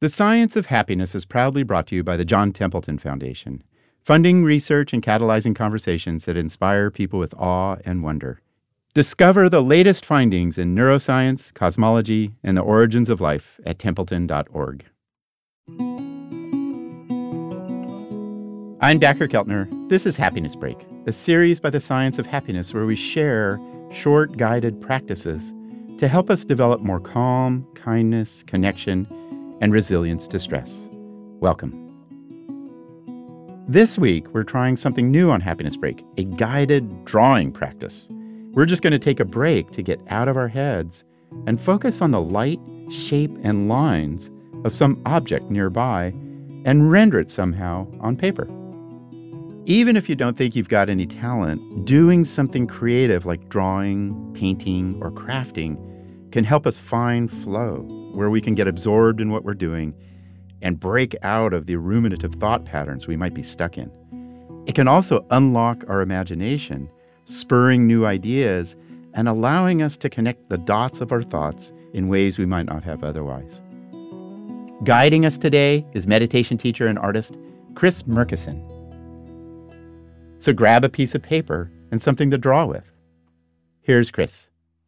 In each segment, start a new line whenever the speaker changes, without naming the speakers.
The Science of Happiness is proudly brought to you by the John Templeton Foundation, funding research and catalyzing conversations that inspire people with awe and wonder. Discover the latest findings in neuroscience, cosmology, and the origins of life at templeton.org. I'm Dacher Keltner. This is Happiness Break, a series by the Science of Happiness where we share short, guided practices to help us develop more calm, kindness, connection, and resilience to stress. Welcome. This week, we're trying something new on Happiness Break, a guided drawing practice. We're just going to take a break to get out of our heads and focus on the light, shape, and lines of some object nearby and render it somehow on paper. Even if you don't think you've got any talent, doing something creative like drawing, painting, or crafting can help us find flow, where we can get absorbed in what we're doing and break out of the ruminative thought patterns we might be stuck in. It can also unlock our imagination, spurring new ideas and allowing us to connect the dots of our thoughts in ways we might not have otherwise. Guiding us today is meditation teacher and artist Chris Murkison. So grab a piece of paper and something to draw with. Here's Chris.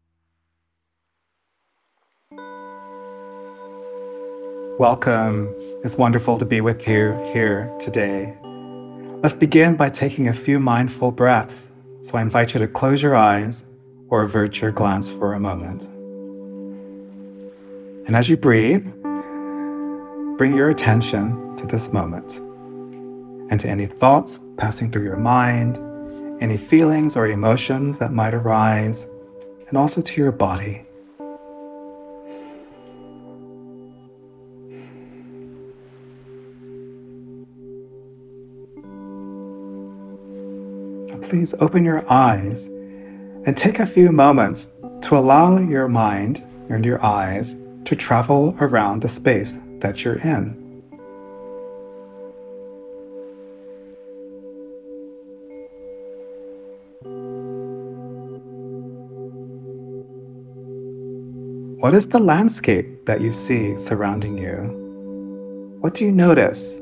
Welcome. It's wonderful to be with you here today. Let's begin by taking a few mindful breaths. So I invite you to close your eyes or avert your glance for a moment. And as you breathe, bring your attention to this moment and to any thoughts passing through your mind, any feelings or emotions that might arise, and also to your body. Please open your eyes and take a few moments to allow your mind and your eyes to travel around the space that you're in. What is the landscape that you see surrounding you? What do you notice?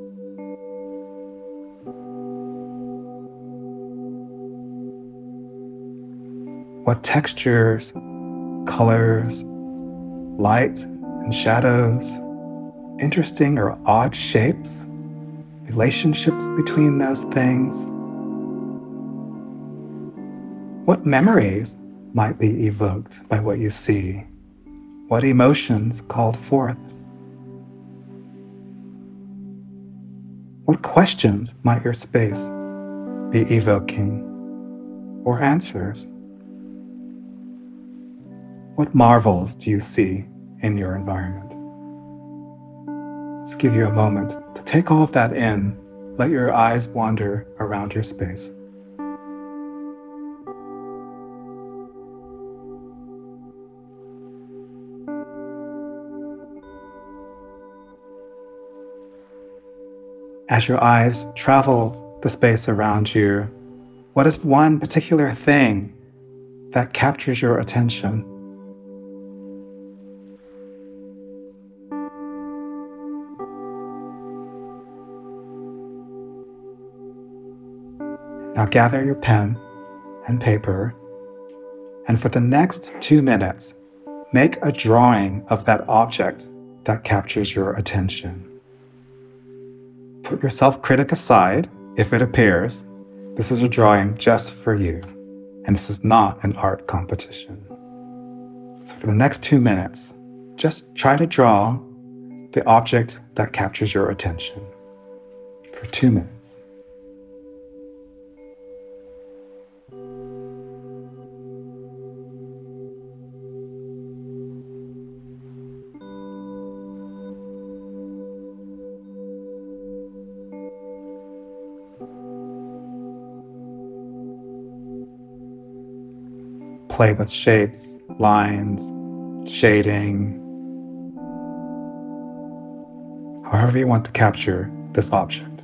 What textures, colors, light and shadows, interesting or odd shapes, relationships between those things? What memories might be evoked by what you see? What emotions called forth? What questions might your space be evoking, or answers? What marvels do you see in your environment? Let's give you a moment to take all of that in. Let your eyes wander around your space. As your eyes travel the space around you, what is one particular thing that captures your attention? Now gather your pen and paper, and for the next 2 minutes, make a drawing of that object that captures your attention. Put your self-critic aside if it appears. This is a drawing just for you, and this is not an art competition. So for the next 2 minutes, just try to draw the object that captures your attention for 2 minutes. Play with shapes, lines, shading, however you want to capture this object.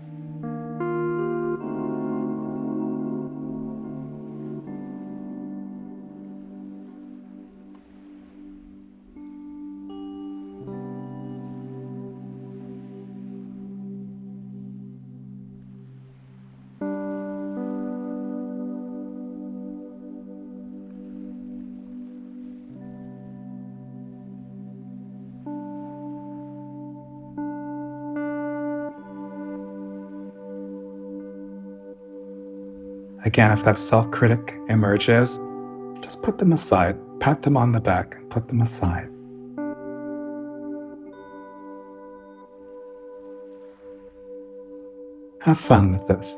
Again, if that self-critic emerges, just put them aside, pat them on the back, and put them aside. Have fun with this.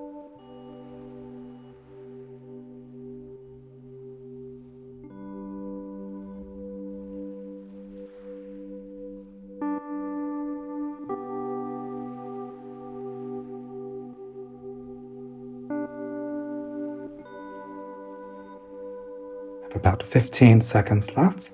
Have about 15 seconds left.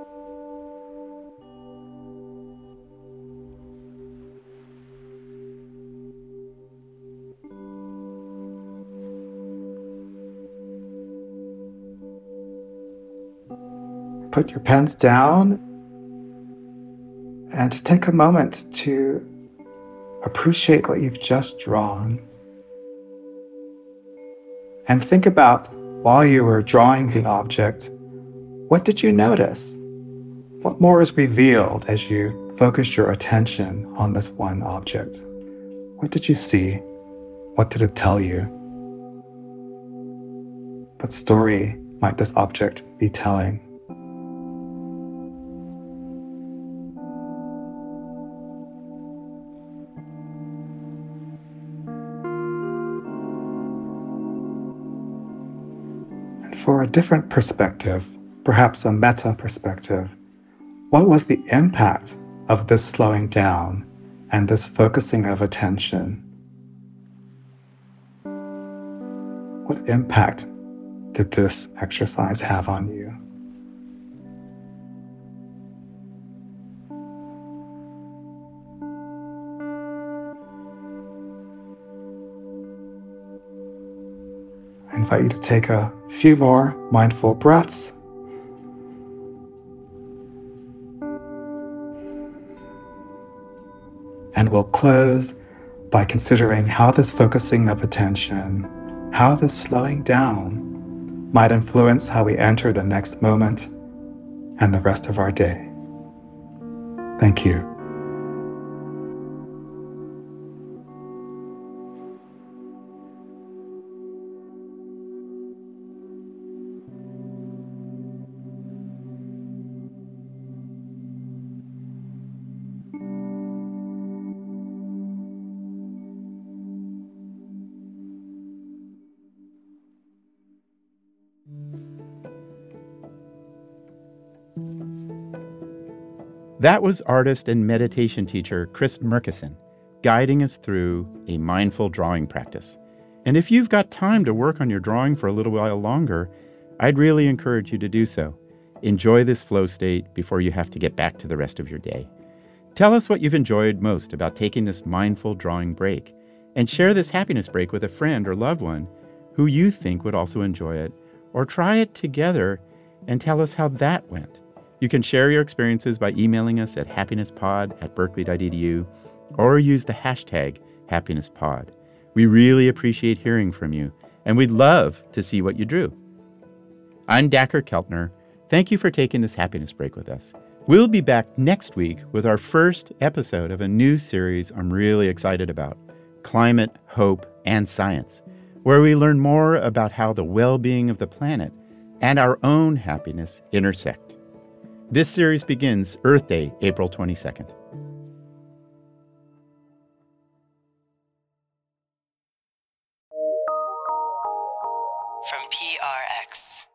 Put your pens down and just take a moment to appreciate what you've just drawn. And think about, while you were drawing the object, what did you notice? What more is revealed as you focused your attention on this one object? What did you see? What did it tell you? What story might this object be telling? For a different perspective, perhaps a meta perspective, what was the impact of this slowing down and this focusing of attention? What impact did this exercise have on you? I invite you to take a few more mindful breaths. And we'll close by considering how this focusing of attention, how this slowing down might influence how we enter the next moment and the rest of our day. Thank you.
That was artist and meditation teacher Chris Murkison guiding us through a mindful drawing practice. And if you've got time to work on your drawing for a little while longer, I'd really encourage you to do so. Enjoy this flow state before you have to get back to the rest of your day. Tell us what you've enjoyed most about taking this mindful drawing break, and share this happiness break with a friend or loved one who you think would also enjoy it, or try it together and tell us how that went. You can share your experiences by emailing us at happinesspod@berkeley.edu or use the hashtag #happinesspod. We really appreciate hearing from you, and we'd love to see what you drew. I'm Dacher Keltner. Thank you for taking this happiness break with us. We'll be back next week with our first episode of a new series I'm really excited about, Climate, Hope, and Science, where we learn more about how the well-being of the planet and our own happiness intersect. This series begins Earth Day, April 22nd.
From PRX.